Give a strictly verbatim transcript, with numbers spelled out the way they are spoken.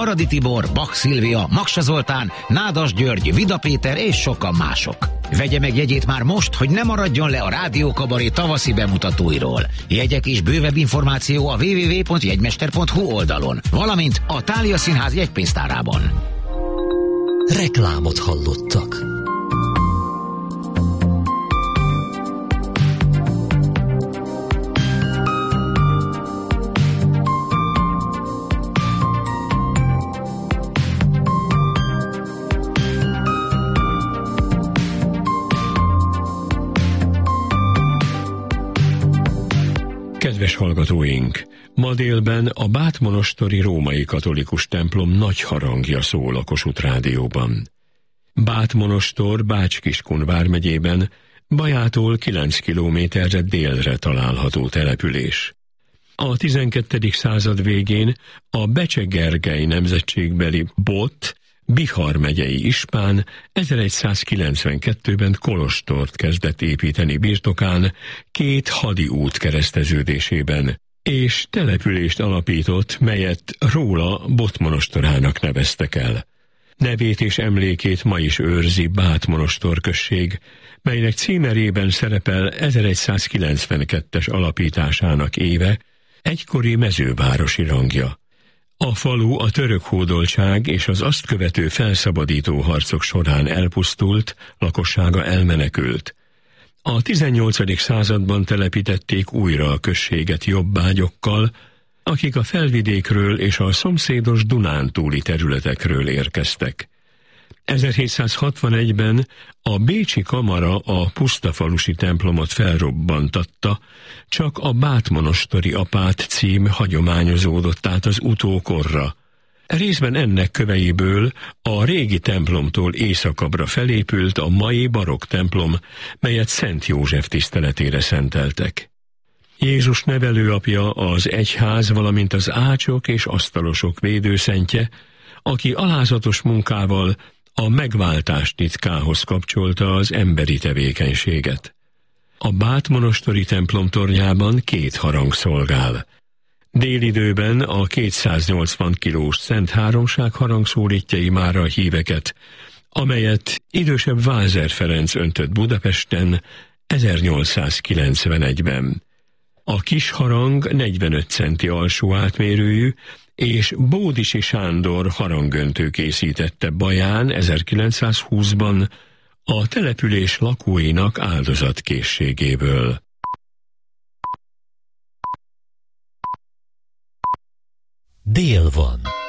Aradi Tibor, Bak Szilvia, Maksa Zoltán, Nádas György, Vida Péter és sokan mások. Vegye meg jegyét már most, hogy ne maradjon le a Rádió Kabaré tavaszi bemutatóiról. Jegyek és bővebb információ a double-u double-u double-u pont jegymester pont hu oldalon, valamint a Thália Színház jegypénztárában. Reklámot hallottak. Kedves hallgatóink! Ma délben a bátmonostori római katolikus templom nagy harangja szól a Kossuth Rádióban. Bátmonostor Bács-Kiskun vármegyében, Bajától kilenc kilométerre délre található település. A tizenkettedik század végén a Becse Gergely nemzetségbeli Bot, Bihar megyei ispán ezeregyszázkilencvenkettőben kolostort kezdett építeni birtokán két hadi út kereszteződésében, és települést alapított, melyet róla Botmonostorának neveztek el. Nevét és emlékét ma is őrzi Bátmonostor község, melynek címerében szerepel ezeregyszázkilencvenkettes alapításának éve, egykori mezővárosi rangja. A falu a török hódoltság és az azt követő felszabadító harcok során elpusztult, lakossága elmenekült. A tizennyolcadik században telepítették újra a községet jobbágyokkal, akik a felvidékről és a szomszédos dunántúli területekről érkeztek. ezerhétszázhatvanegyben a bécsi kamara a pusztafalusi templomot felrobbantatta, csak a Bátmonostori apát cím hagyományozódott át az utókorra. Részben ennek köveiből a régi templomtól északabbra felépült a mai barokk templom, melyet Szent József tiszteletére szenteltek. Jézus nevelőapja az egyház, valamint az ácsok és asztalosok védőszentje, aki alázatos munkával a megváltás titkához kapcsolta az emberi tevékenységet. A Bátmonostori templom tornyában két harang szolgál. Délidőben a kétszáznyolcvan kilós Szent Háromság harang szólítja imára a híveket, amelyet idősebb Vázer Ferenc öntött Budapesten ezernyolcszázkilencvenegyben. A kis harang negyvenöt centi alsó átmérőjű, és Bódisi Sándor harangöntő készítette Baján ezerkilencszázhúszban a település lakóinak áldozatkészségéből. Dél van.